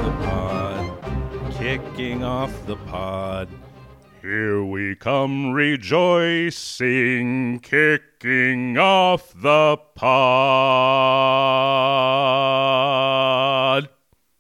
the pod, kicking off the pod. Here we come rejoicing, kicking off the pod.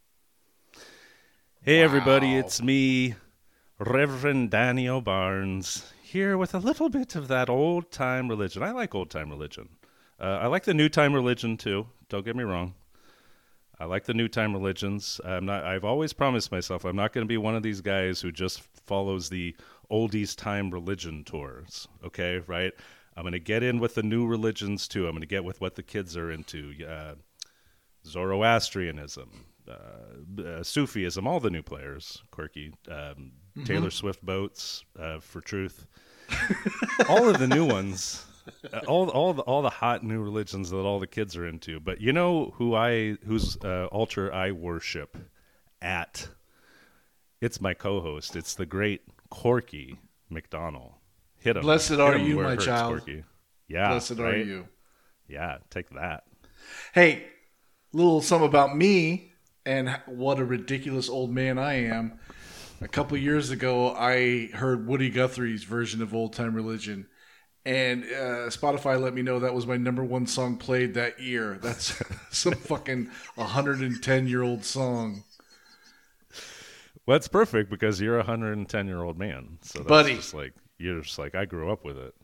Hey everybody, it's me, Reverend Daniel Barnes, here with a little bit of that old-time religion. I like old-time religion. I like the new-time religion too, don't get me wrong. I like the new time religions. I've always promised myself I'm not going to be one of these guys who just follows the oldies time religion tours. Okay, right? I'm going to get in with the new religions too. I'm going to get with what the kids are into. Zoroastrianism, Sufism, all the new players, quirky. Taylor Swift boats for truth. All of the new ones. All the hot new religions that all the kids are into, but you know whose altar I worship at? It's my co-host. It's the great Corky McDonald. Hit him. Blessed Hit are him you, where it my hurts, child. Corky. Yeah, Blessed are right? you. Yeah, take that. Hey, little something about me and what a ridiculous old man I am. A couple years ago, I heard Woody Guthrie's version of Old Time Religion. And Spotify let me know that was my number one song played that year. That's some fucking 110-year-old song. Well, it's perfect because you're a 110-year-old man. So that's Buddy. you're just like, I grew up with it.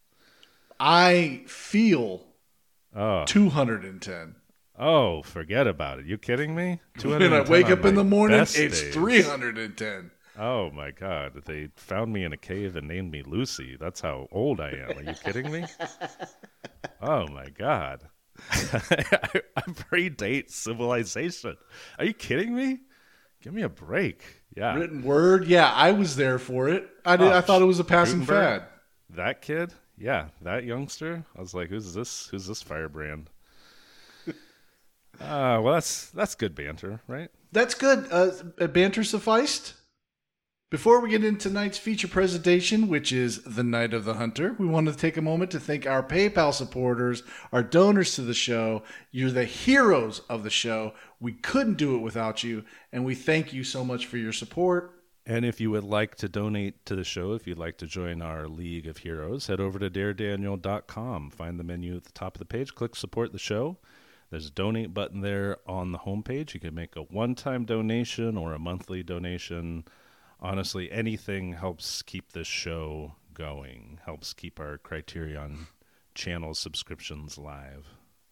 I feel Oh, 210. oh, forget about it. You kidding me? When I wake up in the morning, best it's days. 310. Oh my God! They found me in a cave and named me Lucy. That's how old I am. Are you kidding me? Oh my God! I predate civilization. Are you kidding me? Give me a break. Yeah, Written word? Yeah, I was there for it. I thought it was a passing Gutenberg? fad. That kid. Yeah, that youngster. I was like, who's this? Who's this firebrand? Well, that's good banter, right? That's good. Banter sufficed. Before we get into tonight's feature presentation, which is The Night of the Hunter, we want to take a moment to thank our PayPal supporters, our donors to the show. You're the heroes of the show. We couldn't do it without you, and we thank you so much for your support. And if you would like to donate to the show, if you'd like to join our League of Heroes, head over to daredaniel.com. Find the menu at the top of the page. Click Support the Show. There's a donate button there on the homepage. You can make a one-time donation or a monthly donation. Honestly, anything helps keep this show going, helps keep our Criterion channel subscriptions live.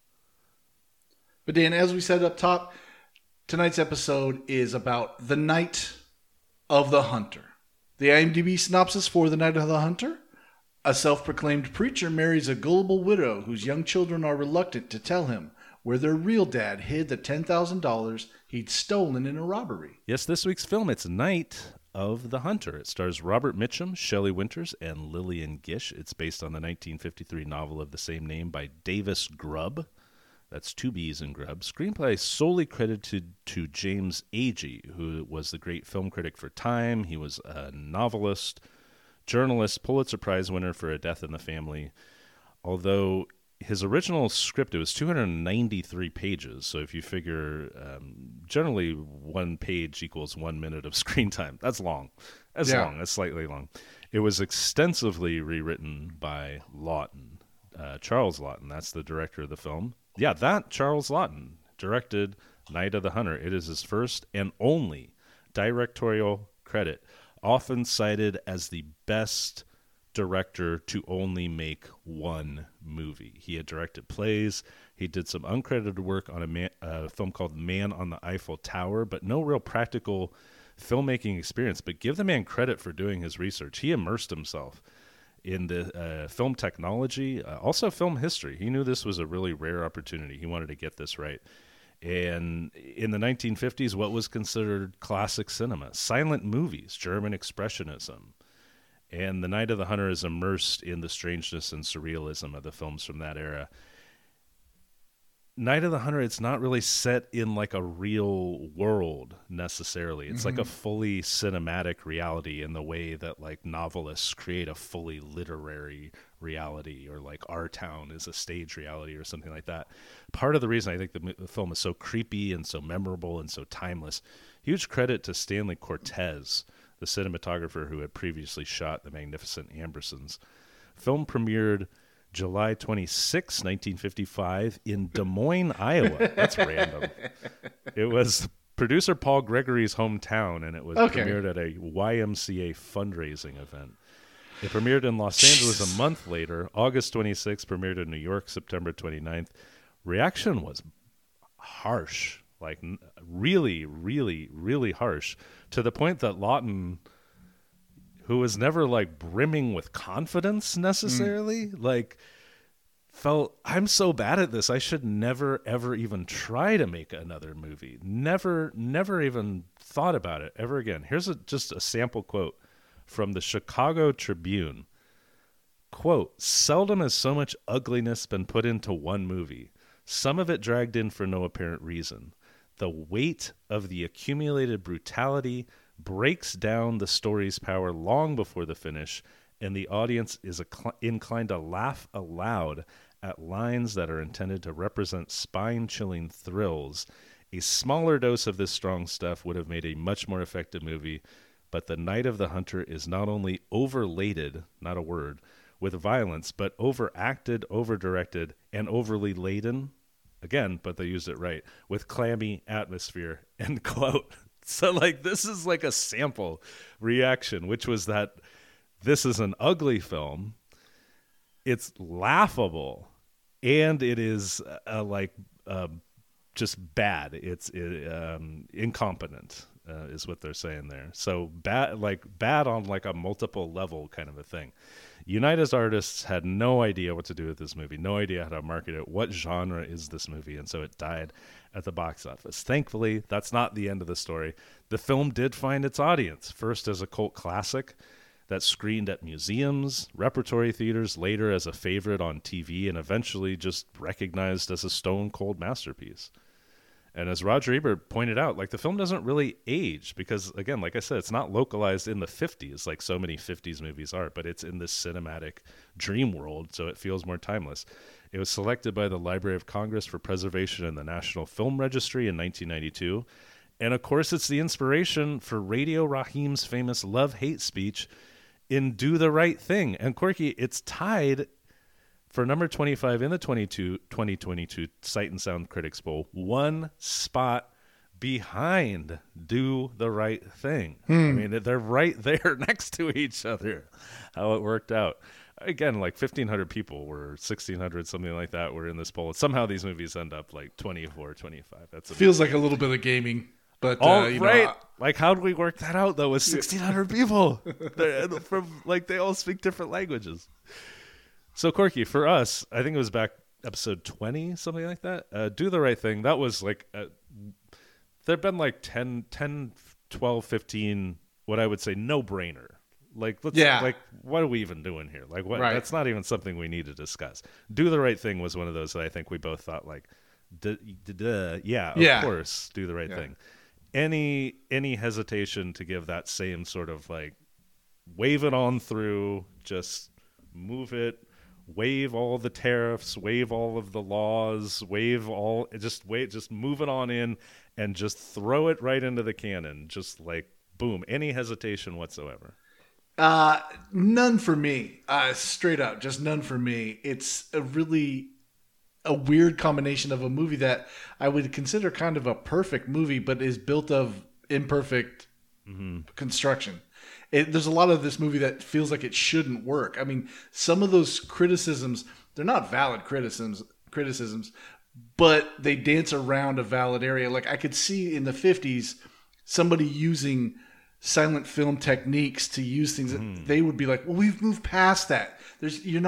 But Dan, as we said up top, tonight's episode is about The Night of the Hunter. The IMDb synopsis for The Night of the Hunter: a self-proclaimed preacher marries a gullible widow whose young children are reluctant to tell him where their real dad hid the $10,000 he'd stolen in a robbery. Yes, this week's film, it's Night of the Hunter. It stars Robert Mitchum, Shelley Winters, and Lillian Gish. It's based on the 1953 novel of the same name by Davis Grubb. That's two B's in Grubb. Screenplay solely credited to James Agee, who was the great film critic for Time. He was a novelist, journalist, Pulitzer Prize winner for A Death in the Family. Although his original script, it was 293 pages. So if you figure generally one page equals 1 minute of screen time, that's long. That's long. That's slightly long. It was extensively rewritten by Lawton, Charles Lawton. That's the director of the film. Yeah, that Charles Lawton directed Night of the Hunter. It is his first and only directorial credit, often cited as the best director to only make one movie. He had directed plays. He did some uncredited work on a film called Man on the Eiffel Tower, but no real practical filmmaking experience. But give the man credit for doing his research. He immersed himself in the film technology, also film history. He knew this was a really rare opportunity. He wanted to get this right. And in the 1950s, what was considered classic cinema? Silent movies, German Expressionism. And The Night of the Hunter is immersed in the strangeness and surrealism of the films from that era. Night of the Hunter, it's not really set in like a real world necessarily. It's like a fully cinematic reality in the way that like novelists create a fully literary reality, or like Our Town is a stage reality or something like that. Part of the reason I think the film is so creepy and so memorable and so timeless, huge credit to Stanley Cortez, the cinematographer who had previously shot The Magnificent Ambersons. Film premiered July 26, 1955 in Des Moines, Iowa. That's random. It was producer Paul Gregory's hometown, and it was premiered at a YMCA fundraising event. It premiered in Los Angeles a month later. August 26, premiered in New York, September 29th. Reaction was harsh, like really, really, really harsh, to the point that Lawton, who was never like brimming with confidence necessarily, like felt, I'm so bad at this, I should never, ever even try to make another movie. Never even thought about it ever again. Here's just a sample quote from the Chicago Tribune. Quote, "Seldom has so much ugliness been put into one movie. Some of it dragged in for no apparent reason. The weight of the accumulated brutality breaks down the story's power long before the finish, and the audience is inclined to laugh aloud at lines that are intended to represent spine-chilling thrills. A smaller dose of this strong stuff would have made a much more effective movie, but The Night of the Hunter is not only overladen, not a word, with violence, but overacted, overdirected, and overly laden," again, but they used it right, "with clammy atmosphere," end quote. So, like, this is like a sample reaction, which was that this is an ugly film. It's laughable, and it is just bad. It's incompetent, is what they're saying there. So bad on like a multiple level kind of a thing. United Artists had no idea what to do with this movie, no idea how to market it. What genre is this movie? And so it died at the box office. Thankfully, that's not the end of the story. The film did find its audience, first as a cult classic that screened at museums, repertory theaters, later as a favorite on TV, and eventually just recognized as a stone-cold masterpiece. And as Roger Ebert pointed out, like, the film doesn't really age because, again, like I said, it's not localized in the 50s like so many 50s movies are, but it's in this cinematic dream world, so it feels more timeless. It was selected by the Library of Congress for preservation in the National Film Registry in 1992. And, of course, it's the inspiration for Radio Raheem's famous love-hate speech in Do the Right Thing. And, Corky, it's tied for number 25 in the 2022 Sight and Sound Critics Poll, one spot behind Do the Right Thing. I mean, they're right there next to each other, how it worked out. Again, like 1,500 people were 1,600, something like that, were in this poll. Somehow these movies end up like 24, 25. That's feels like a little bit of gaming. But like, how do we work that out though with 1,600 people? From, like, they all speak different languages. So, Corky, for us, I think it was back episode 20, something like that. Do the Right Thing. That was like, there have been like 10, 12, 15, what I would say, no-brainer. Like, like, what are we even doing here? Like, what? Right. That's not even something we need to discuss. Do the Right Thing was one of those that I think we both thought, like, of course, Do the Right Thing. Any hesitation to give that same sort of, like, wave it on through, just move it, waive all the tariffs, waive all of the laws, just move it on in and just throw it right into the cannon. Just like, boom, any hesitation whatsoever. None for me. Straight up, just none for me. It's a weird combination of a movie that I would consider kind of a perfect movie, but is built of imperfect construction. There's a lot of this movie that feels like it shouldn't work. I mean, some of those criticisms, they're not valid criticisms, but they dance around a valid area. Like, I could see in the 50s somebody using silent film techniques to use things that they would be like, well, we've moved past that. You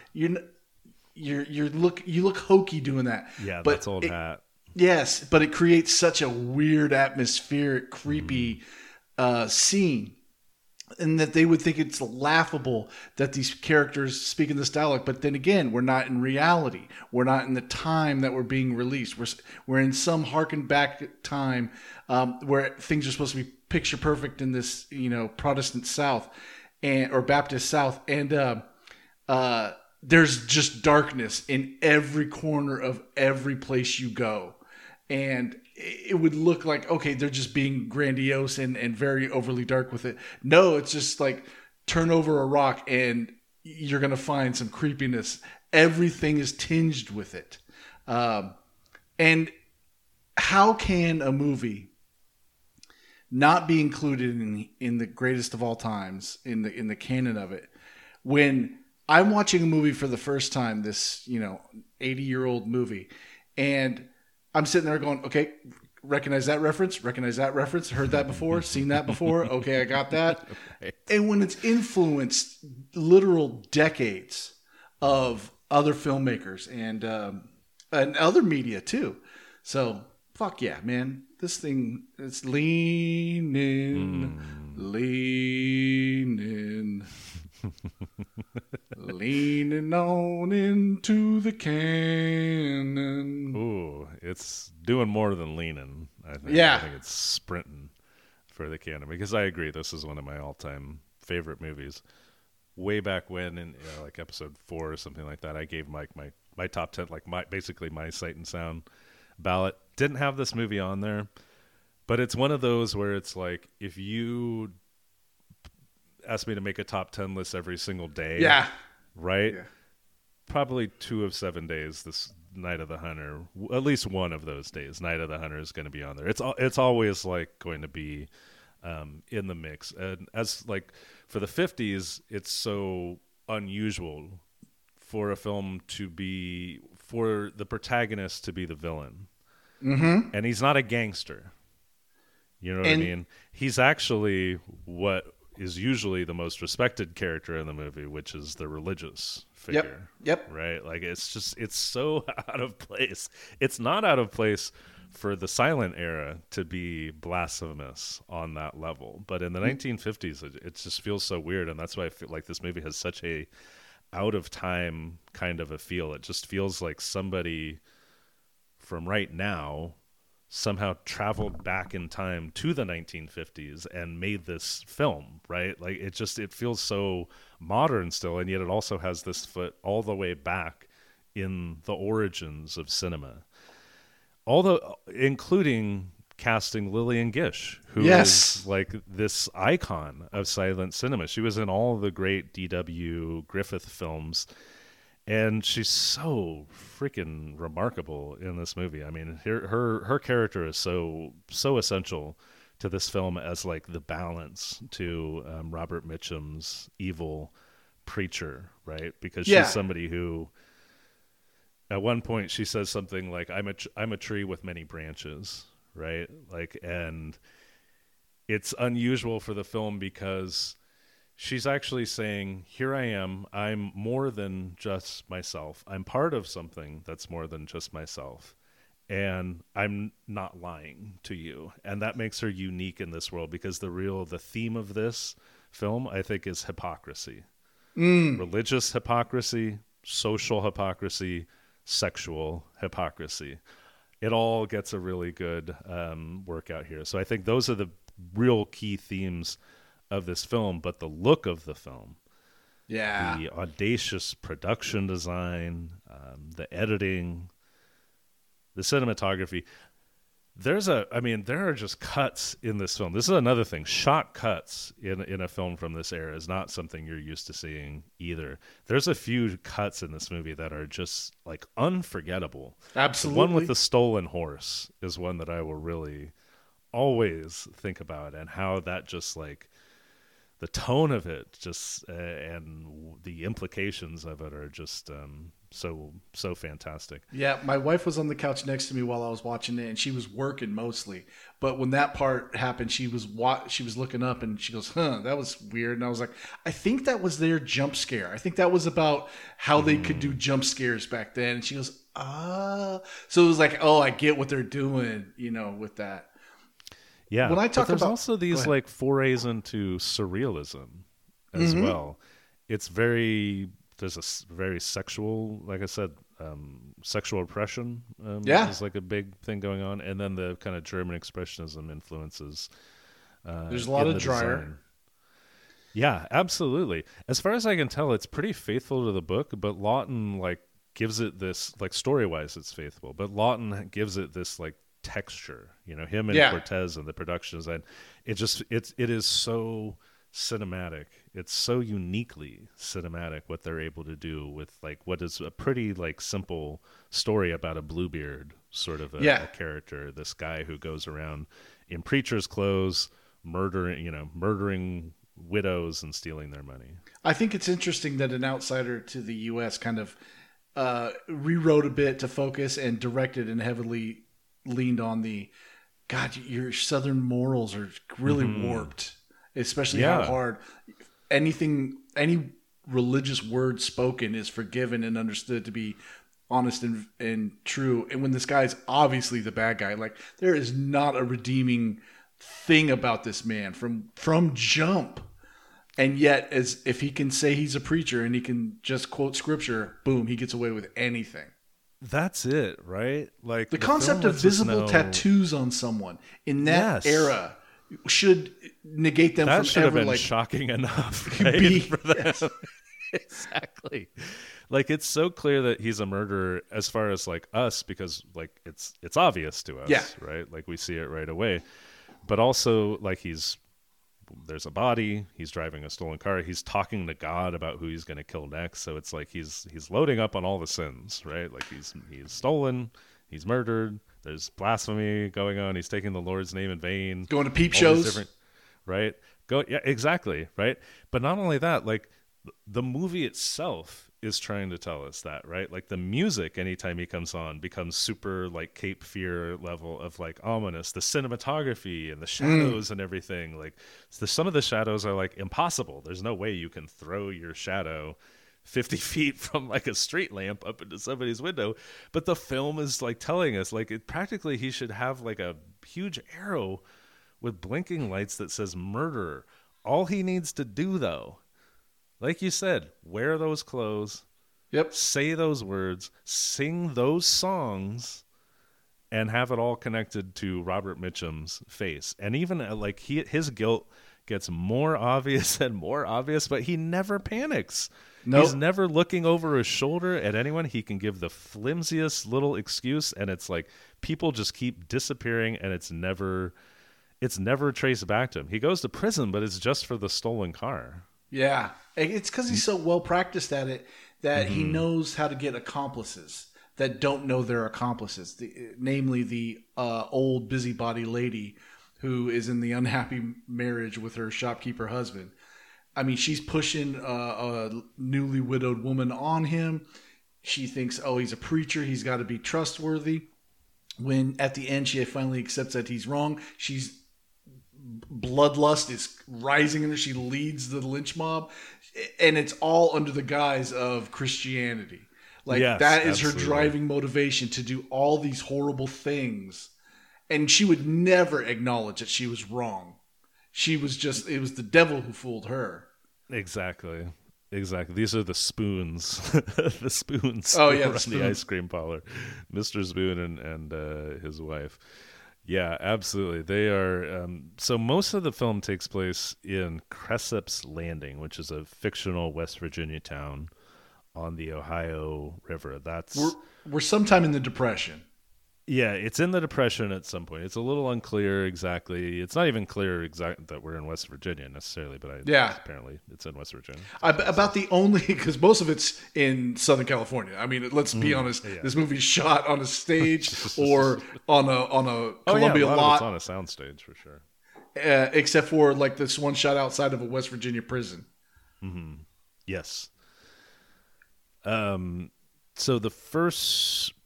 look hokey doing that. Yeah, but that's old hat. Yes, but it creates such a weird atmospheric, creepy scene and that they would think it's laughable that these characters speak in this dialect. But then again, we're not in reality. We're not in the time that we're being released. We're in some harken back time where things are supposed to be picture perfect in this, Protestant South or Baptist South. And there's just darkness in every corner of every place you go. And it would look like, okay, they're just being grandiose and very overly dark with it. No, it's just like turn over a rock and you're going to find some creepiness. Everything is tinged with it. And how can a movie not be included in the greatest of all times, in the canon of it, when I'm watching a movie for the first time, this, 80-year-old movie, and I'm sitting there going, okay, recognize that reference, heard that before, seen that before, okay, I got that. Right. And when it's influenced literal decades of other filmmakers and other media too. So, fuck yeah, man. This thing, it's leaning. Leaning on into the cannon. Ooh, it's doing more than leaning. I think it's sprinting for the canon, because I agree. This is one of my all-time favorite movies. Way back when, in like episode 4 or something like that, I gave Mike my top 10, like basically my Sight and Sound ballot. Didn't have this movie on there, but it's one of those where it's like, if you asked me to make a top 10 list every single day, right? Yeah. Probably 2 of 7 days, this Night of the Hunter, at least one of those days, Night of the Hunter is going to be on there. It's always like going to be in the mix. And as like for the 50s, it's so unusual for a film for the protagonist to be the villain. Mm-hmm. And he's not a gangster. You know what I mean? He's actually what is usually the most respected character in the movie, which is the religious figure. Yep. Right? Like, it's so out of place. It's not out of place for the silent era to be blasphemous on that level. But in the 1950s, it just feels so weird. And that's why I feel like this movie has such a out of time kind of a feel. It just feels like somebody from right now somehow traveled back in time to the 1950s and made this film, right? Like, it feels so modern still, and yet it also has this foot all the way back in the origins of cinema. Including casting Lillian Gish, who is like this icon of silent cinema. She was in all the great D.W. Griffith films, and she's so freaking remarkable in this movie. I mean, her character is so essential to this film as like the balance to Robert Mitchum's evil preacher, right? Because she's somebody who, at one point, she says something like, "I'm a tree with many branches," right? Like, and it's unusual for the film because she's actually saying, here I am, I'm more than just myself. I'm part of something that's more than just myself. And I'm not lying to you. And that makes her unique in this world, because the theme of this film, I think, is hypocrisy. Religious hypocrisy, social hypocrisy, sexual hypocrisy. It all gets a really good workout here. So I think those are the real key themes of this film. But the look of the film, the audacious production design, the editing, the cinematography, there are just cuts in this film. This is another thing. Shot cuts in a film from this era is not something you're used to seeing either. There's a few cuts in this movie that are just like unforgettable. Absolutely. The one with the stolen horse is one that I will really always think about, and how that just like the tone of it just and the implications of it are just so fantastic. Yeah, my wife was on the couch next to me while I was watching it, and she was working mostly. But when that part happened, she was looking up, and she goes, that was weird. And I was like, I think that was their jump scare. I think that was about how they could do jump scares back then. And she goes, So it was like, I get what they're doing, with that. Yeah, when I but talk there's about, also go these ahead. like forays into surrealism as well. It's very there's a very sexual, like I said, sexual oppression Yeah, is like a big thing going on, and then the kind of German expressionism influences there's a lot in of the dryer. design. Yeah, absolutely. As far as I can tell, it's pretty faithful to the book, but Lawton like gives it this like story wise, it's faithful, but Lawton gives it this like texture. You know, him and Yeah, Cortez and the production design. It is so cinematic. It's so uniquely cinematic what they're able to do with like what is a pretty like simple story about a Bluebeard sort of yeah. a character. This guy who goes around in preacher's clothes, murdering widows and stealing their money. I think it's interesting that an outsider to the U.S. kind of rewrote a bit to focus and directed and heavily leaned on the God. Your Southern morals are really warped, especially how Yeah, hard any religious word spoken is forgiven and understood to be honest and true. And when this guy's obviously the bad guy, like there is not a redeeming thing about this man from jump. And yet, as if he can say he's a preacher and he can just quote scripture, boom, he gets away with anything. that's it, right? Like The the film concept of lets us visible know tattoos on someone in that yes, era should negate them that from should have ever been like shocking enough, right? be. For them. Yes. Exactly. Like it's so clear that he's a murderer as far as like us because like it's obvious to us, Yeah. right? Like we see it right away. But also like there's a body, he's driving a stolen car, he's talking to God about who he's going to kill next. So it's like he's loading up on all the sins, right? Like he's stolen, he's murdered, there's blasphemy going on, he's taking the Lord's name in vain. Going to peep All these shows. different right? Yeah, exactly, right? But not only that, like the movie itself is trying to tell us that, right? Like the music anytime he comes on becomes super like Cape Fear level of like ominous. The cinematography and the shadows and everything, like some of the shadows are like impossible. There's no way you can throw your shadow 50 feet from like a street lamp up into somebody's window. But the film is like telling us like practically he should have like a huge arrow with blinking lights that says murderer. All he needs to do though, like you said, wear those clothes, Yep. say those words, sing those songs, and have it all connected to Robert Mitchum's face. And even like his guilt gets more obvious and more obvious, but he never panics. Nope. He's never looking over his shoulder at anyone. He can give the flimsiest little excuse, and it's like people just keep disappearing, and it's never traced back to him. He goes to prison, but it's just for the stolen car. Yeah. It's because he's so well practiced at it that he knows how to get accomplices that don't know they're accomplices. Namely, the old busybody lady who is in the unhappy marriage with her shopkeeper husband. I mean, she's pushing a newly widowed woman on him. She thinks, oh, he's a preacher. He's got to be trustworthy. When at the end she finally accepts that he's wrong, bloodlust is rising in her. She leads the lynch mob, and it's all under the guise of Christianity. Like Yes, that is absolutely. her driving motivation to do all these horrible things. And she would never acknowledge that she was wrong. It was the devil who fooled her. Exactly. These are the spoons. The spoons. Oh, yeah, who the run the ice cream parlor. Mr. Spoon and his wife. Yeah, absolutely. They are. So most of the film takes place in Cresap's Landing, which is a fictional West Virginia town on the Ohio River. We're sometime in the Depression. Yeah, it's in the Depression at some point. It's a little unclear exactly. It's not even clear that we're in West Virginia necessarily, but apparently it's in West Virginia. About the only, because most of it's in Southern California. I mean, let's be honest. Yeah. This movie's shot on a stage or on a Columbia a lot. lot, Of it's on a soundstage for sure. except for like this one shot outside of a West Virginia prison. Yes. So the first.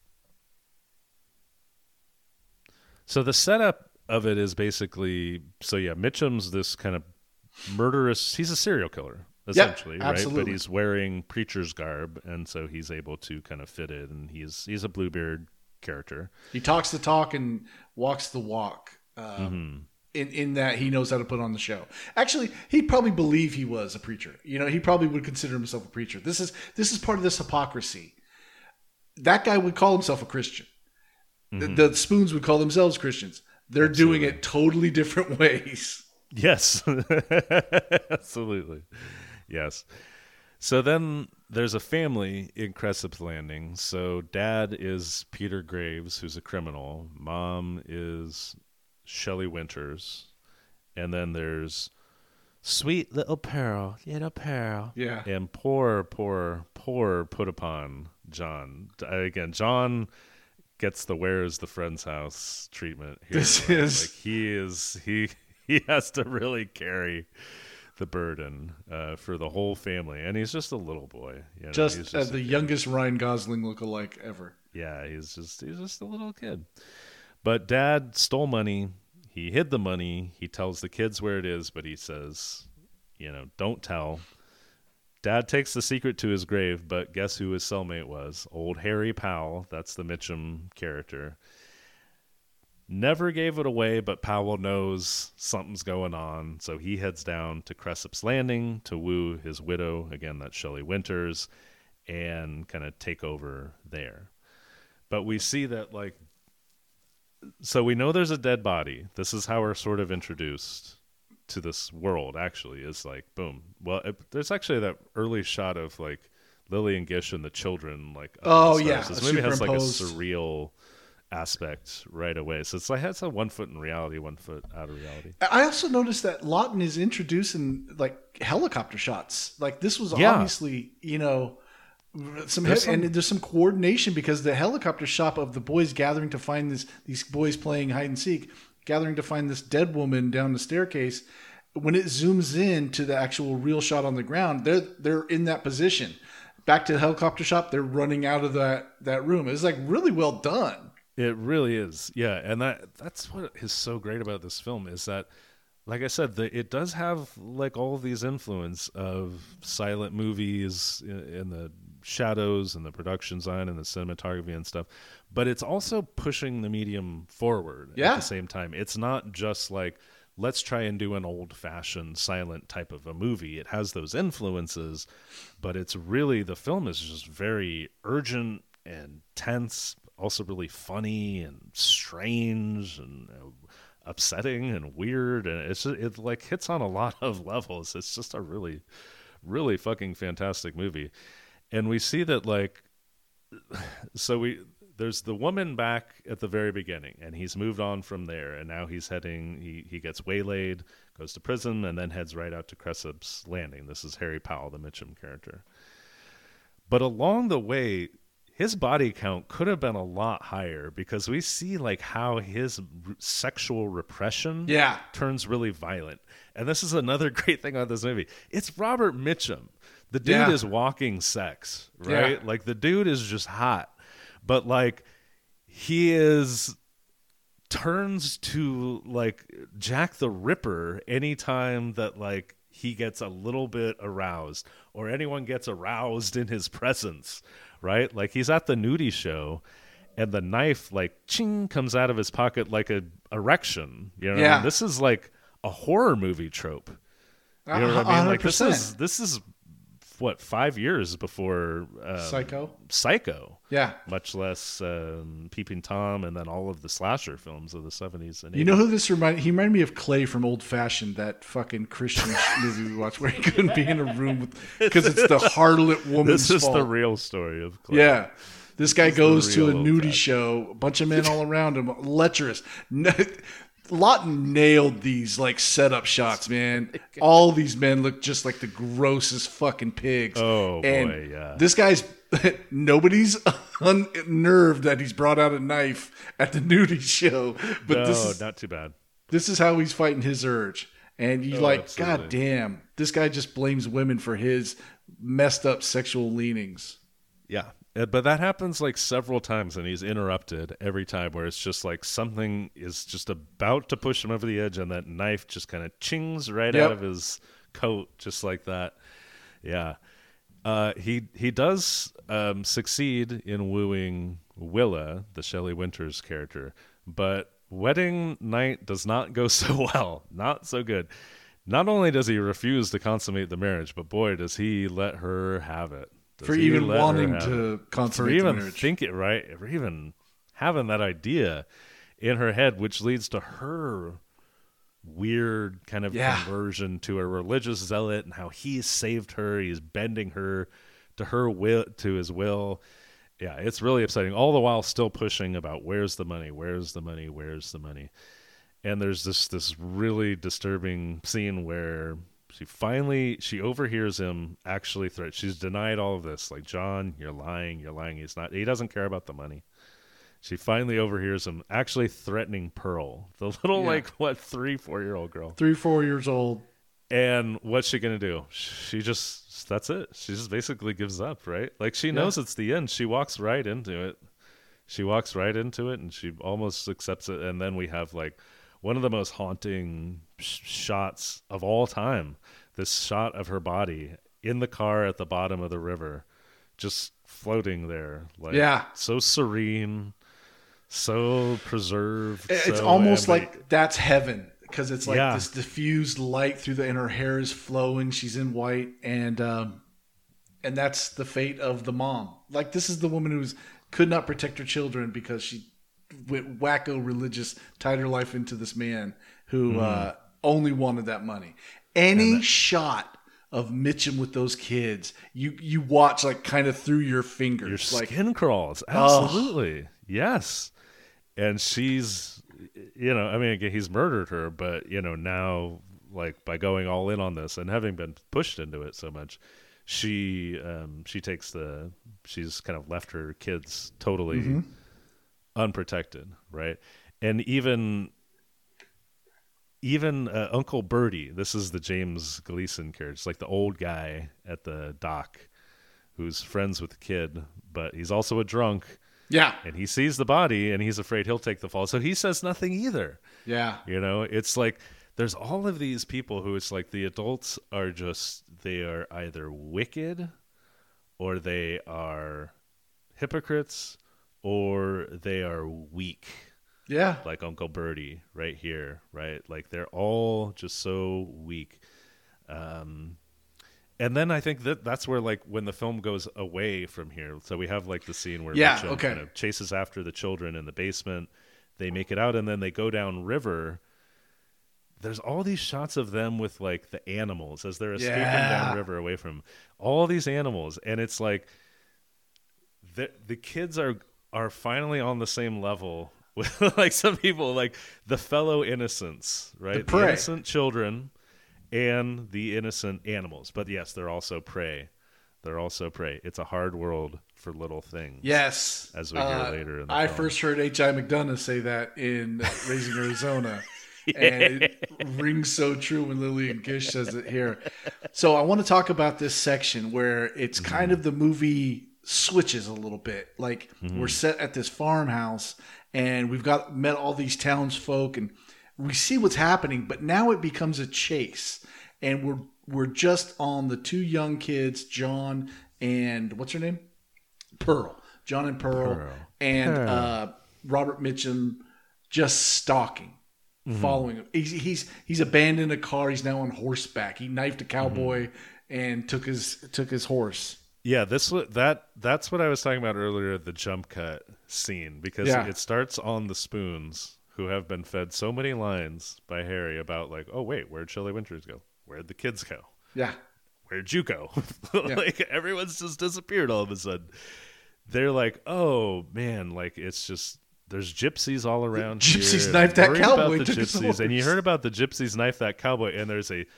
So the setup of it is basically Mitchum's this kind of murderous. He's a serial killer essentially, right? absolutely. But he's wearing preacher's garb, and so he's able to kind of fit in. And he's a Bluebeard character. He talks the talk and walks the walk. in that he knows how to put on the show. Actually, he'd probably believe he was a preacher. He probably would consider himself a preacher. This is part of this hypocrisy. That guy would call himself a Christian. The Spoons would call themselves Christians. They're doing it totally different ways. Yes, absolutely. Yes. So then there's a family in Cresap's Landing. So dad is Peter Graves, who's a criminal. Mom is Shelley Winters. And then there's sweet little Pearl. Yeah. And poor put upon John. Again, John gets the where's the friend's house treatment here. This is... He has to really carry the burden for the whole family, and he's just a little boy. He's just the youngest Ryan Gosling lookalike ever. Yeah, he's just a little kid. But dad stole money. He hid the money. He tells the kids where it is, but he says, don't tell. Dad takes the secret to his grave, but guess who his cellmate was? Old Harry Powell. That's the Mitchum character. Never gave it away, but Powell knows something's going on, so he heads down to Cresap's Landing to woo his widow, again, that's Shelley Winters, and kind of take over there. But we see that, so we know there's a dead body. This is how we're sort of introduced to this world, actually, is boom. Well, there's actually that early shot of, Lillian Gish and the children, oh, yeah. This movie has, a surreal aspect right away. So it's 1 foot in reality, 1 foot out of reality. I also noticed that Lawton is introducing helicopter shots. This was obviously, and there's some coordination because the helicopter shot of the boys gathering to find these boys playing hide and seek, gathering to find this dead woman down the staircase. When it zooms in to the actual real shot on the ground, they're in that position. Back to the helicopter shot, they're running out of that room. It's really well done. It really is. Yeah. And that's what is so great about this film is that, like I said, it does have all of these influence of silent movies in the shadows and the production design and the cinematography and stuff, but it's also pushing the medium forward at the same time. It's not just let's try and do an old-fashioned silent type of a movie. It has those influences, but it's really, the film is just very urgent and tense, also really funny and strange and upsetting and weird, and it hits on a lot of levels. It's just a really, really fucking fantastic movie. And we see that there's the woman back at the very beginning, and he's moved on from there, and now he's heading, he gets waylaid, goes to prison, and then heads right out to Cresap's Landing. This is Harry Powell, the Mitchum character. But along the way, his body count could have been a lot higher because we see how his sexual repression turns really violent. And this is another great thing about this movie. It's Robert Mitchum. The dude is walking sex, right? Yeah. The dude is just hot. But he turns to Jack the Ripper anytime that he gets a little bit aroused or anyone gets aroused in his presence. Right? He's at the nudie show and the knife ching comes out of his pocket like a erection. You know what I mean? This is a horror movie trope. You know what I mean? This is what, 5 years before Psycho. Yeah. Much less Peeping Tom and then all of the slasher films of the 70s and 80s. You know who this reminded? He reminded me of Clay from Old Fashioned, that fucking Christian movie we watched where he couldn't be in a room because it's the harlot woman's fault. This is the real story of Clay. Yeah. This guy goes to a nudie show, a bunch of men all around him, lecherous. Lawton nailed these setup shots, man. All these men look just like the grossest fucking pigs. Oh, boy, yeah. This guy's nobody's unnerved that he's brought out a knife at the nudie show. But not too bad. This is how he's fighting his urge. And you absolutely. God damn, this guy just blames women for his messed up sexual leanings. Yeah. But that happens several times, and he's interrupted every time where it's just something is just about to push him over the edge, and that knife just kind of chings right out of his coat, just like that. Yeah. He does succeed in wooing Willa, the Shelley Winters character, but wedding night does not go so well. Not so good. Not only does he refuse to consummate the marriage, but boy, does he let her have it. For even wanting to consummate the marriage. Think it right, for even having that idea in her head, which leads to her weird kind of conversion to a religious zealot, and how he's saved her. He's bending her to her will, to his will. Yeah, it's really upsetting. All the while still pushing about where's the money, where's the money, where's the money. And there's this really disturbing scene where she overhears him actually threat. She's denied all of this. Like, John, you're lying. He doesn't care about the money. She finally overhears him actually threatening Pearl, the little 3-4-year-old girl. 3-4 years old. And what's she gonna do? That's it. She just basically gives up, right? Like, she knows it's the end. She walks right into it. And she almost accepts it. And then we have like one of the most haunting shots of all time. This shot of her body in the car at the bottom of the river, just floating there. Like, so serene, so preserved. It's almost like that's heaven, because it's like this diffused light through and her hair is flowing. She's in white, and that's the fate of the mom. Like, this is the woman who could not protect her children because she went wacko religious, tied her life into this man who only wanted that money. Any shot of Mitchum with those kids, you watch like kind of through your fingers. Your skin crawls. Absolutely. Yes. And she's, again, he's murdered her, but, now, like, by going all in on this and having been pushed into it so much, she's kind of left her kids totally unprotected, right? And even Uncle Bertie, this is the James Gleason character, it's like the old guy at the dock who's friends with the kid, but he's also a drunk. Yeah. And he sees the body and he's afraid he'll take the fall. So he says nothing either. Yeah. It's like there's all of these people who it's like the adults are they are either wicked or they are hypocrites or they are weak. Yeah. Like Uncle Bertie right here, right? Like, they're all just so weak. And then I think that's where, like, when the film goes away from here. So we have like the scene where Mitchum kind of chases after the children in the basement. They make it out and then they go down river. There's all these shots of them with like the animals as they're escaping down river away from all these animals. And it's like the kids are finally on the same level with like some people, like the fellow innocents, right? The innocent children and the innocent animals. But yes, they're also prey. It's a hard world for little things. Yes. As we hear later in the I film. first heard H.I. McDonough say that in Raising Arizona. And it rings so true when Lillian Gish says it here. So I want to talk about this section where it's kind of the movie switches a little bit. Like, we're set at this farmhouse and we've met all these townsfolk and we see what's happening, but now it becomes a chase. And we're just on the two young kids, John and what's her name? Pearl. John and Pearl. And Robert Mitchum just stalking. Following him. He's abandoned a car. He's now on horseback. He knifed a cowboy and took his horse. Yeah, that's what I was talking about earlier, the jump cut scene, because it starts on the Spoons, who have been fed so many lines by Harry about like, oh wait, where'd Shelley Winters go? Where'd the kids go? Yeah. Where'd you go? Like, everyone's just disappeared all of a sudden. They're like, oh man, like, it's just there's gypsies all around. Gypsies knifed that cowboy. About the gypsies, and you heard about the gypsies knife that cowboy, and there's a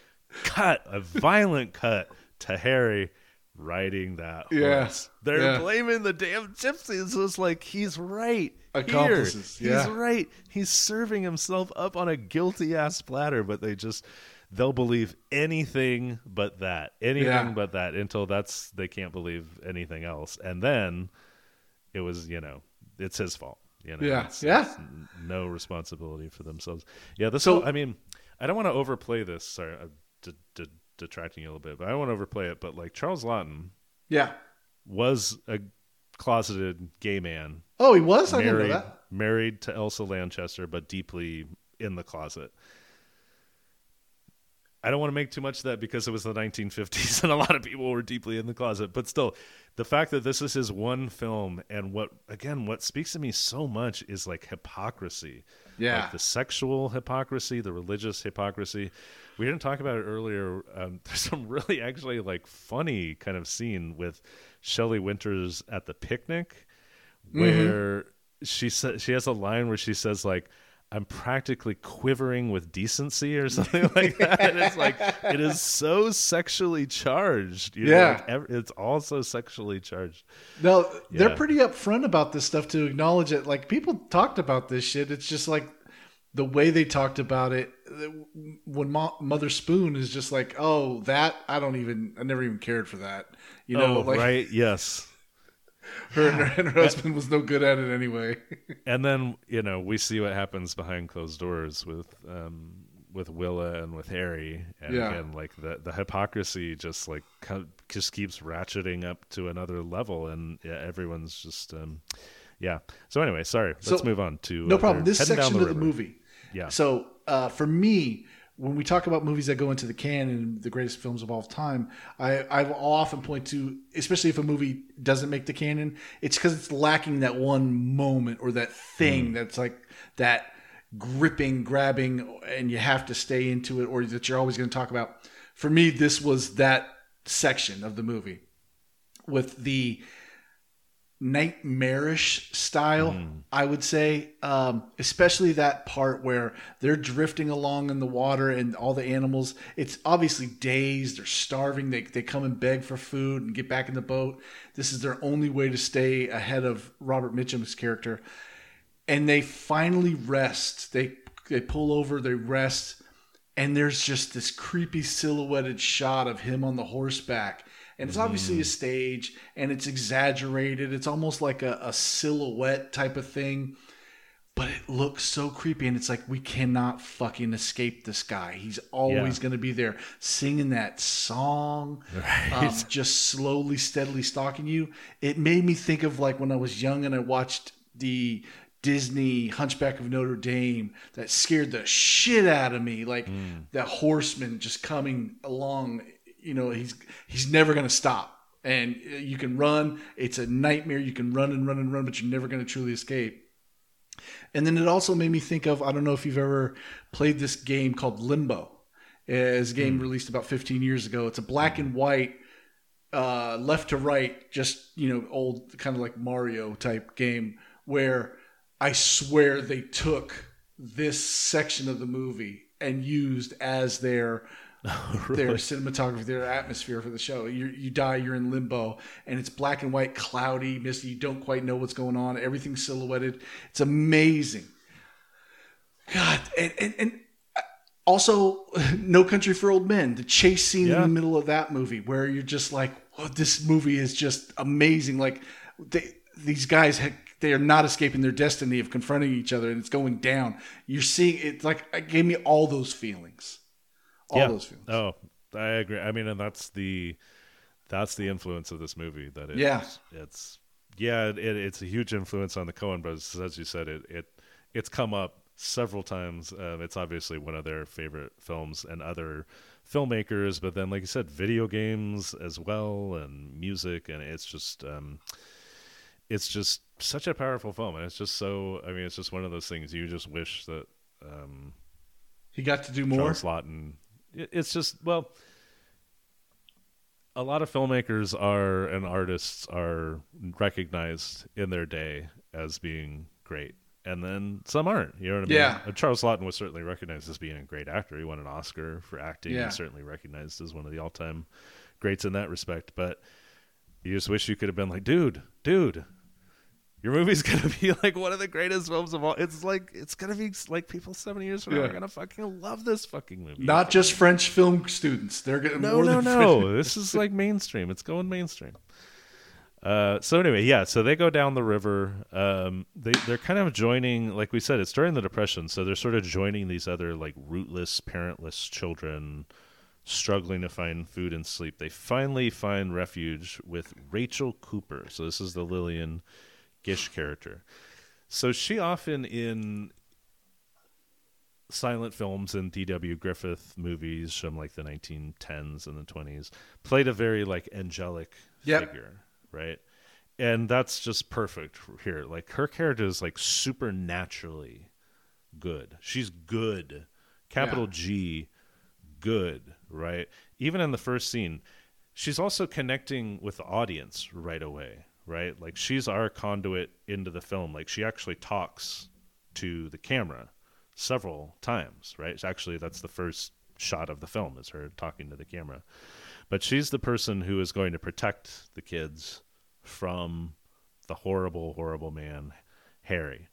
violent cut to Harry riding that horse. They're blaming the damn gypsies. It's like, he's right. Accomplices. Here. He's right. He's serving himself up on a guilty ass platter, but they'll believe anything but that. But that until they can't believe anything else. And then it was, it's his fault. It's no responsibility for themselves. Yeah. I mean, I don't want to overplay this. Sorry, I'm detracting you a little bit, but I don't want to overplay it. But like, Charles Laughton, was a closeted gay man. Oh, he was. I didn't know that. married to Elsa Lanchester, but deeply in the closet. I don't want to make too much of that because it was the 1950s and a lot of people were deeply in the closet. But still, the fact that this is his one film, and what speaks to me so much is like hypocrisy. Yeah. Like the sexual hypocrisy, the religious hypocrisy. We didn't talk about it earlier. There's some really actually like funny kind of scene with Shelley Winters at the picnic where she has a line where she says like, "I'm practically quivering with decency," or something like that. And it's like, it is so sexually charged. You know, like it's also sexually charged. No, they're pretty upfront about this stuff to acknowledge it. Like, people talked about this shit. It's just like the way they talked about it when Mother Spoon is just like, "Oh, that I never even cared for that." You know, like, right? Yes. Her and her husband was no good at it anyway. And then, you know, we see what happens behind closed doors with Willa and with Harry, and again, like the hypocrisy just keeps ratcheting up to another level, and everyone's just So anyway, sorry. Let's move on to no problem. This section of the movie. Yeah. So for me, when we talk about movies that go into the canon, the greatest films of all time, I'll often point to, especially if a movie doesn't make the canon, it's because it's lacking that one moment or that thing that's like that gripping, grabbing, and you have to stay into it, or that you're always going to talk about. For me, this was that section of the movie with the nightmarish style, I would say, especially that part where they're drifting along in the water and all the animals, it's obviously dazed, they're starving, they come and beg for food and get back in the boat. This is their only way to stay ahead of Robert Mitchum's character, and they finally rest. They pull over, they rest, and there's just this creepy silhouetted shot of him on the horseback. And it's obviously a stage, and it's exaggerated. It's almost like a silhouette type of thing. But it looks so creepy, and it's like, we cannot fucking escape this guy. He's always going to be there singing that song, just slowly, steadily stalking you. It made me think of like when I was young and I watched the Disney Hunchback of Notre Dame. That scared the shit out of me. Like that horseman just coming along. You know, he's never going to stop, and you can run. It's a nightmare. You can run and run and run, but you're never going to truly escape. And then it also made me think of, I don't know if you've ever played this game called Limbo. It's a game released about 15 years ago. It's a black and white, left to right, just, you know, old kind of like Mario type game where I swear they took this section of the movie and used as their cinematography, their atmosphere for the show. You die, you're in limbo, and it's black and white, cloudy, misty. You don't quite know what's going on. Everything's silhouetted. It's amazing. God, and also No Country for Old Men, the chase scene in the middle of that movie where you're just like, whoa, this movie is just amazing. Like these guys they are not escaping their destiny of confronting each other, and it's going down. You're seeing it, like, it gave me all those feelings. Those feelings. Oh, I agree. I mean, and that's the influence of this movie. That it's a huge influence on the Coen brothers. As you said, it's come up several times. It's obviously one of their favorite films, and other filmmakers. But then, like you said, video games as well, and music, and it's just such a powerful film, and it's just so. I mean, it's just one of those things you just wish that he got to do more. Charles Laughton. It's just, well, a lot of filmmakers and artists are recognized in their day as being great, and then some aren't. You know what I mean? Yeah. Charles Laughton was certainly recognized as being a great actor. He won an Oscar for acting. Yeah. He's certainly recognized as one of the all-time greats in that respect. But you just wish you could have been like, dude, your movie's gonna be like one of the greatest films of all. It's gonna be like people 70 years from now are gonna fucking love this fucking movie. Not just French film students. They're gonna no. This is like mainstream. It's going mainstream. So anyway, so they go down the river. They're kind of joining, like we said, it's during the Depression, so they're sort of joining these other like rootless, parentless children struggling to find food and sleep. They finally find refuge with Rachel Cooper. So this is the Lillian Gish character. So she often in silent films and D.W. Griffith movies from like the 1910s and the 20s played a very like angelic figure, right? And that's just perfect here. Like her character is like supernaturally good. She's good. Capital G, good, right? Even in the first scene, she's also connecting with the audience right away, right? Like she's our conduit into the film. Like she actually talks to the camera several times, right? Actually, that's the first shot of the film is her talking to the camera. But she's the person who is going to protect the kids from the horrible, horrible man, Harry.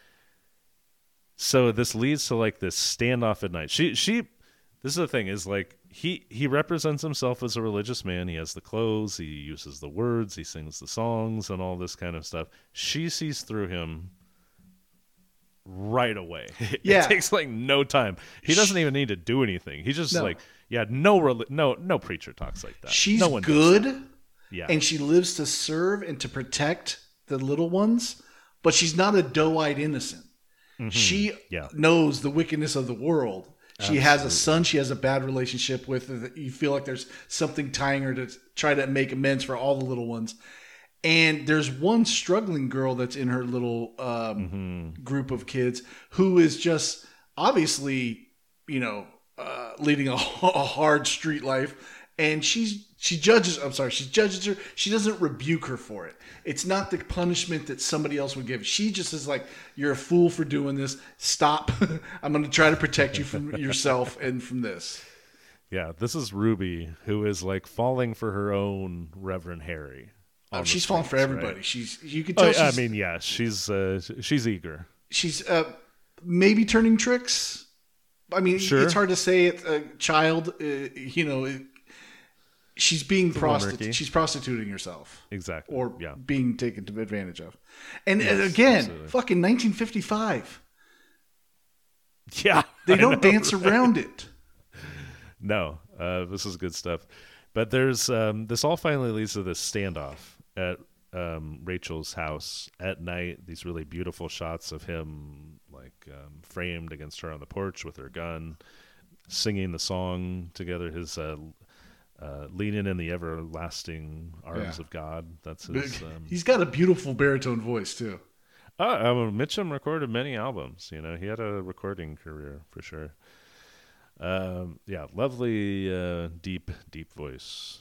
So this leads to like this standoff at night. She this is the thing is like he represents himself as a religious man. He has the clothes, he uses the words, he sings the songs and all this kind of stuff. She sees through him right away. It takes like no time. He doesn't even need to do anything. He just like no preacher talks like that. She's no one good. Yeah. And she lives to serve and to protect the little ones, but she's not a doe-eyed innocent. Mm-hmm. She knows the wickedness of the world. She has a son she has a bad relationship with. You feel like there's something tying her to try to make amends for all the little ones. And there's one struggling girl that's in her little group of kids who is just obviously, leading a hard street life. And she judges her. She doesn't rebuke her for it. It's not the punishment that somebody else would give. She just is like, you're a fool for doing this. Stop. I'm going to try to protect you from yourself and from this. Yeah, this is Ruby, who is like falling for her own Reverend Harry. She's falling for everybody. Right? You can tell. She's eager. She's maybe turning tricks. I mean, It's hard to say. It's a child. She's being she's prostituting herself. Exactly. Or being taken advantage of. And again, absolutely. Fucking 1955. Yeah. They don't dance around it. No. This is good stuff. But there's this all finally leads to this standoff at Rachel's house at night. These really beautiful shots of him framed against her on the porch with her gun, singing the song together. His leaning in the everlasting arms of God. That's his. He's got a beautiful baritone voice too. Mitchum recorded many albums. He had a recording career for sure. Lovely, deep voice.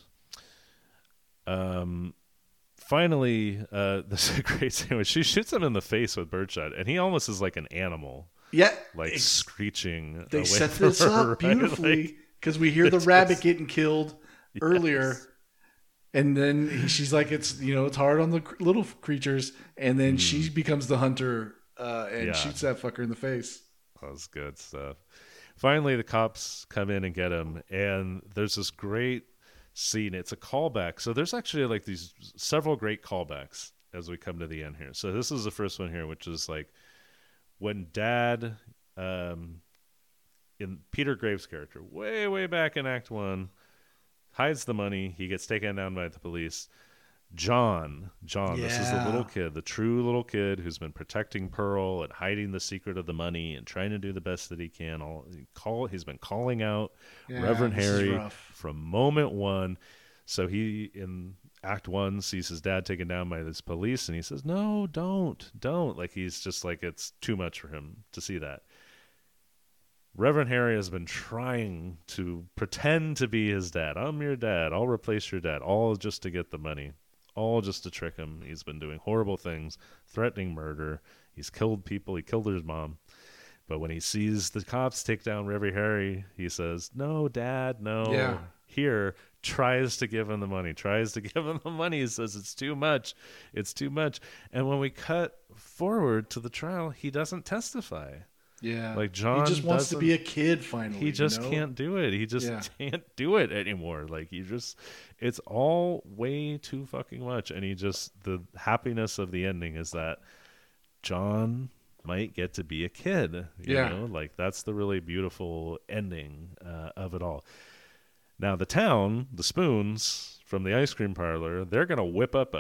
Finally, this is a great scene. She shoots him in the face with birdshot, and he almost is like an animal. Yeah, screeching. They set this up beautifully because we hear the rabbit getting killed earlier, and then she's like, "It's it's hard on the little creatures," and then she becomes the hunter and shoots that fucker in the face. That was good stuff. Finally, the cops come in and get him, and there's this great scene. It's a callback. So there's actually like these several great callbacks as we come to the end here. So this is the first one here, which is like when Dad, in Peter Graves' character, way back in Act 1, hides the money. He gets taken down by the police. John, this is the little kid, the true little kid who's been protecting Pearl and hiding the secret of the money and trying to do the best that he can. He's been calling out Reverend Harry from moment one. So he, in Act 1, sees his dad taken down by this police, and he says, "No, don't." Like, he's just like, it's too much for him to see that. Reverend Harry has been trying to pretend to be his dad. I'm your dad. I'll replace your dad. All just to get the money. All just to trick him. He's been doing horrible things, threatening murder. He's killed people. He killed his mom. But when he sees the cops take down Reverend Harry, he says, "No, Dad, no." Yeah. Here, tries to give him the money. He says, "It's too much. It's too much." And when we cut forward to the trial, he doesn't testify. Yeah. Like John just wants to be a kid finally. He just can't do it. He just can't do it anymore. Like it's all way too fucking much. And the happiness of the ending is that John might get to be a kid. You know? Like that's the really beautiful ending of it all. Now the town, the Spoons from the ice cream parlor, they're going to whip up a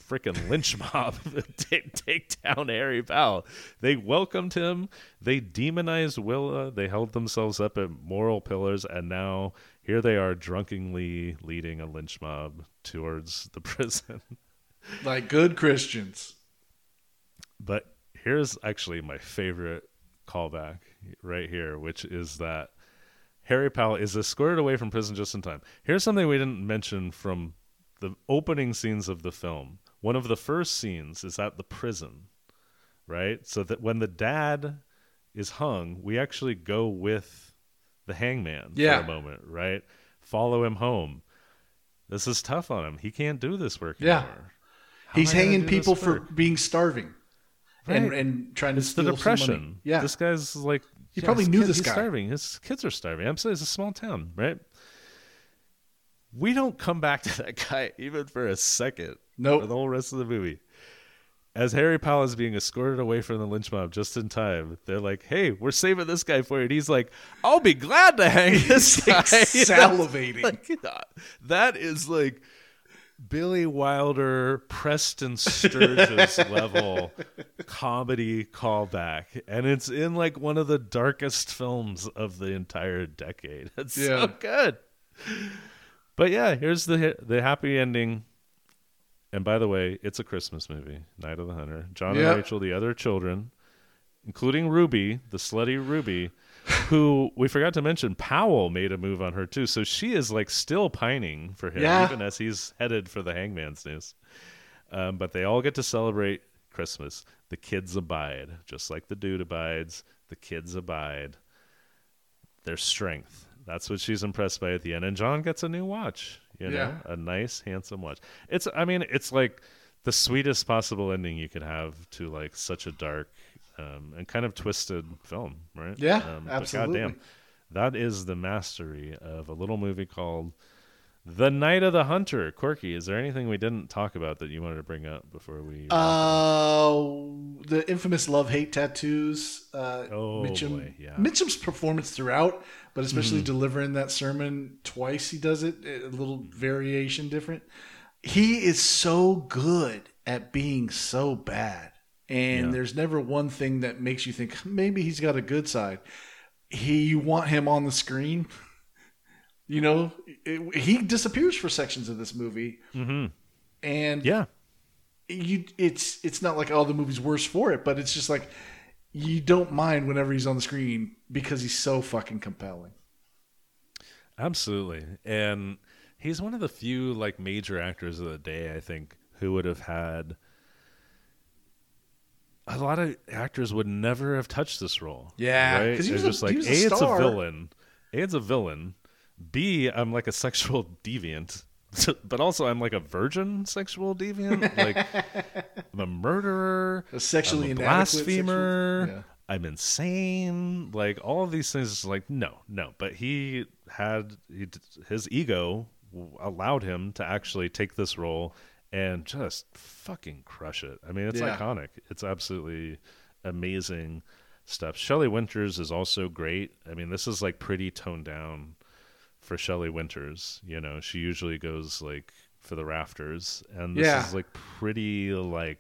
freaking lynch mob take down Harry Powell. They welcomed him. They demonized Willa. They held themselves up at moral pillars, and now here they are drunkenly leading a lynch mob towards the prison. Like good Christians. But here's actually my favorite callback right here, which is that Harry Powell is escorted away from prison just in time. Here's something we didn't mention from the opening scenes of the film. One of the first scenes is at the prison, right? So that when the dad is hung, we actually go with the hangman for a moment, right? Follow him home. This is tough on him. He can't do this work anymore. He's hanging people for being starving. Right. And trying to steal the depression. Some money. Yeah. This guy's like... He probably knew this guy. He's starving. His kids are starving. I'm saying it's a small town, right? We don't come back to that guy even for a second. Nope. For the whole rest of the movie. As Harry Powell is being escorted away from the lynch mob just in time, they're like, hey, we're saving this guy for you. And he's like, I'll be glad to hang this guy. Salivating. Like, that is like Billy Wilder, Preston Sturges level comedy callback. And it's in like one of the darkest films of the entire decade. It's so good. But yeah, here's the happy ending. And by the way, it's a Christmas movie, Night of the Hunter. John and Rachel, the other children, including Ruby, the slutty Ruby, who we forgot to mention, Powell made a move on her too. So she is like still pining for him, even as he's headed for the hangman's noose. But they all get to celebrate Christmas. The kids abide, just like the dude abides. The kids abide. Their strength. That's what she's impressed by at the end. And John gets a new watch. You know, a nice, handsome watch. It's like the sweetest possible ending you could have to like such a dark and kind of twisted film, right? Yeah, absolutely. Goddamn, that is the mastery of a little movie called The Night of the Hunter. Corky, is there anything we didn't talk about that you wanted to bring up before we? The infamous love-hate tattoos. Mitchum's performance throughout, but especially delivering that sermon twice, he does it a little variation different. He is so good at being so bad, and there's never one thing that makes you think maybe he's got a good side. You want him on the screen. You know, he disappears for sections of this movie, and it's not like the movie's worse for it, but it's just like you don't mind whenever he's on the screen because he's so fucking compelling. Absolutely, and he's one of the few like major actors of the day, I think, who would have had. A lot of actors would never have touched this role. Yeah, right? Because he was just a like star. It's a villain. It's a villain. B, I'm like a sexual deviant, but also I'm like a virgin sexual deviant. Like I'm a murderer, a sexually I'm a blasphemer. I'm insane. Like all of these things is like no. But his ego allowed him to actually take this role and just fucking crush it. I mean, it's iconic. It's absolutely amazing stuff. Shelley Winters is also great. I mean, this is like pretty toned down for Shelley Winters. You know, she usually goes like for the rafters, and this is like pretty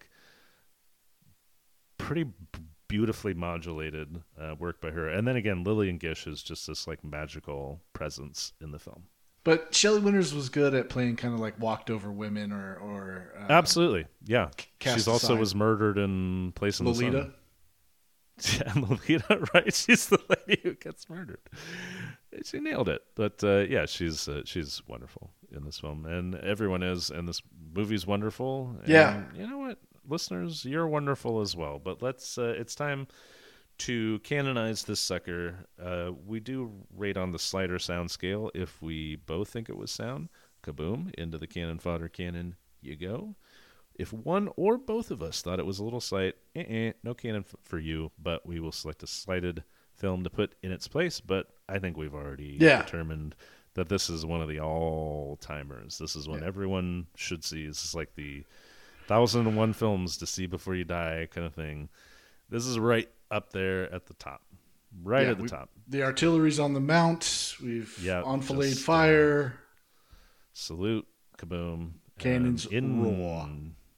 beautifully modulated work by her. And then again, Lillian Gish is just this like magical presence in the film. But Shelley Winters was good at playing kind of like walked over women or absolutely, yeah. She's also was murdered in Place in Lolita. the Sun. Yeah, Lolita, right? She's the lady who gets murdered. She nailed it. But she's wonderful in this film, and everyone is. And this movie's wonderful. And you know what, listeners, you're wonderful as well. But let's. It's time to canonize this sucker. We do rate on the slider sound scale. If we both think it was sound, kaboom, into the cannon fodder cannon you go. If one or both of us thought it was a little slight, no cannon for you, but we will select a slighted film to put in its place. But I think we've already determined that this is one of the all-timers. This is one everyone should see. This is like the 1,001 films to see before you die kind of thing. This is right up there at the top. At the top. The artillery's on the mount. We've enfilade fire. Salute, kaboom. Cannons roar.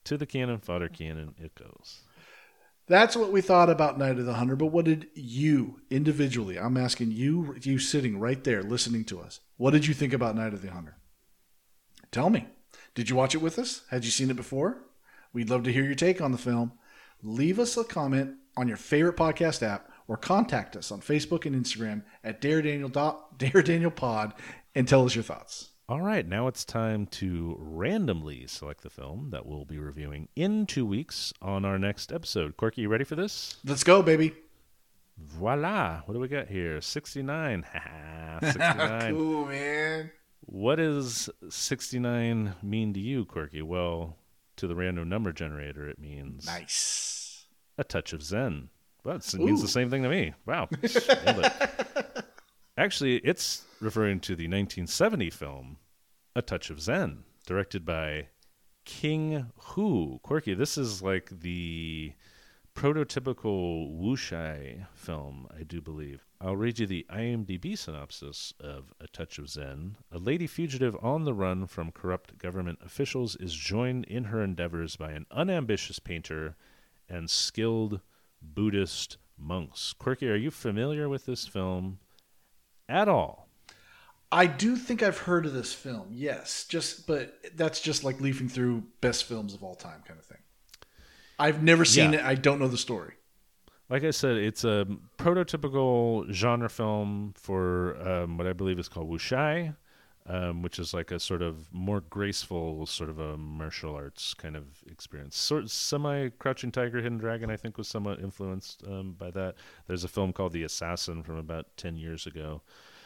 To the cannon, fodder cannon, it goes. That's what we thought about Night of the Hunter, but what did you, individually, I'm asking you sitting right there listening to us, what did you think about Night of the Hunter? Tell me. Did you watch it with us? Had you seen it before? We'd love to hear your take on the film. Leave us a comment on your favorite podcast app or contact us on Facebook and Instagram at DareDanielPod and tell us your thoughts. All right, now it's time to randomly select the film that we'll be reviewing in 2 weeks on our next episode. Corky, you ready for this? Let's go, baby. Voila. What do we got here? 69. 69. Cool, man. What does 69 mean to you, Corky? Well, to the random number generator, it means nice. A touch of Zen. Well, it means the same thing to me. Wow. Nailed it. Actually, it's referring to the 1970 film A Touch of Zen, directed by King Hu. Corky, this is like the prototypical wuxia film, I do believe. I'll read you the IMDb synopsis of A Touch of Zen. A lady fugitive on the run from corrupt government officials is joined in her endeavors by an unambitious painter and skilled Buddhist monks. Corky, are you familiar with this film at all? I do think I've heard of this film, yes. But that's just like leafing through best films of all time kind of thing. I've never seen it. I don't know the story. Like I said, it's a prototypical genre film for what I believe is called wuxia, which is like a sort of more graceful sort of a martial arts kind of experience. Sort of semi-Crouching Tiger, Hidden Dragon, I think, was somewhat influenced by that. There's a film called The Assassin from about 10 years ago.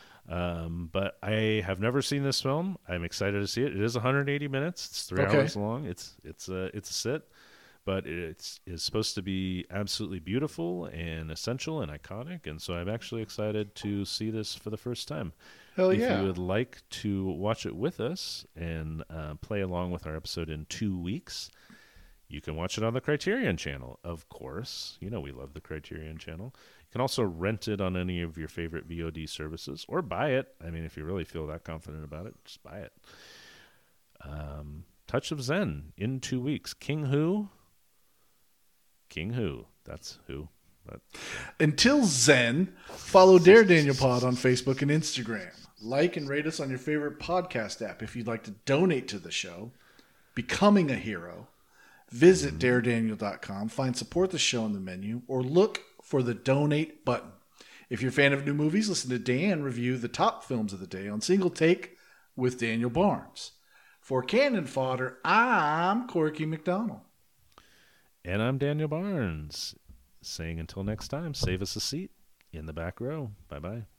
But I have never seen this film. I'm excited to see it. It is 180 minutes. It's 3 hours long. It's a sit. But it's supposed to be absolutely beautiful and essential and iconic, and so I'm actually excited to see this for the first time. Hell If yeah. you would like to watch it with us and play along with our episode in 2 weeks, you can watch it on the Criterion Channel, of course. You know we love the Criterion Channel. You can also rent it on any of your favorite VOD services or buy it. I mean, if you really feel that confident about it, just buy it. Touch of Zen in 2 weeks. King Hu. That's who. But until Zen, follow Dare Daniel Pod on Facebook and Instagram. Like and rate us on your favorite podcast app. If you'd like to donate to the show, becoming a hero, visit daredaniel.com, find support the show in the menu, or look for the donate button. If you're a fan of new movies, listen to Dan review the top films of the day on Single Take with Daniel Barnes. For Cannon Fodder, I'm Corky McDonald. And I'm Daniel Barnes, saying until next time, save us a seat in the back row. Bye-bye.